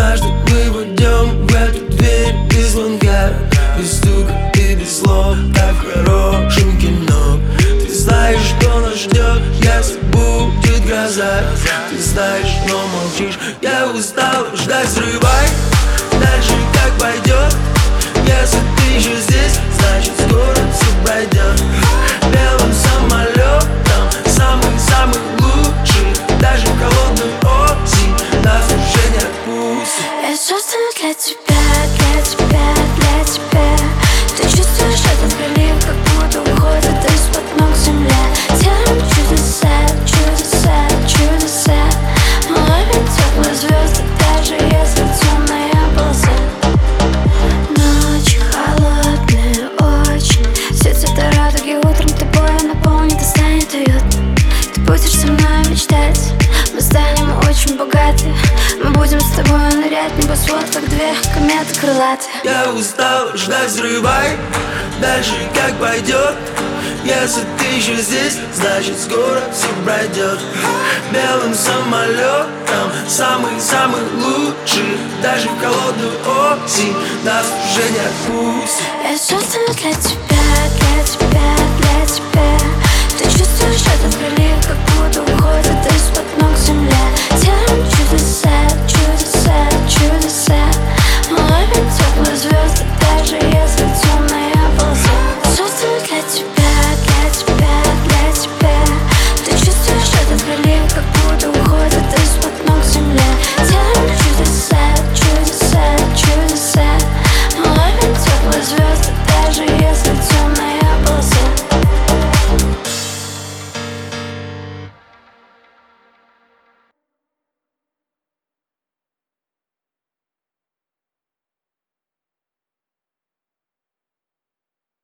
Однажды мы войдем в эту дверь без звонка, без стука и без слов, как в хорошем кино. Ты знаешь, что нас ждет, если будет гроза. Ты знаешь, но молчишь, я устал ждать, взрывай. Дальше как пойдет, если ты еще здесь, значит скоро все пройдет. Белым самолетом, самый-самый лучший, даже в холодную осень нас уже не отпустит. Я создана для тебя, для тебя, для тебя. Ты чувствуешь этот прилив, как будто уходит из-под ног земля. Делаем чудеса, чудеса, чудеса. Мы ловим теплые звезды, даже если темная полоса. Ночь холодная очень, все цвета радуги утром тобой наполнит и станет уютно. Ты будешь со мной мечтать, мы станем очень богаты. Мы будем с тобой нырять в небосвод, как две кометы крылатые. Я устал ждать, взрывай. Дальше как пойдет, если ты еще здесь, значит скоро все пройдет. Белым самолетом, самый-самый лучший, даже в холодную осень нас уже не отпустит. Я создана для тебя, для тебя, для тебя. Ты чувствуешь этот прилив, как будто уходит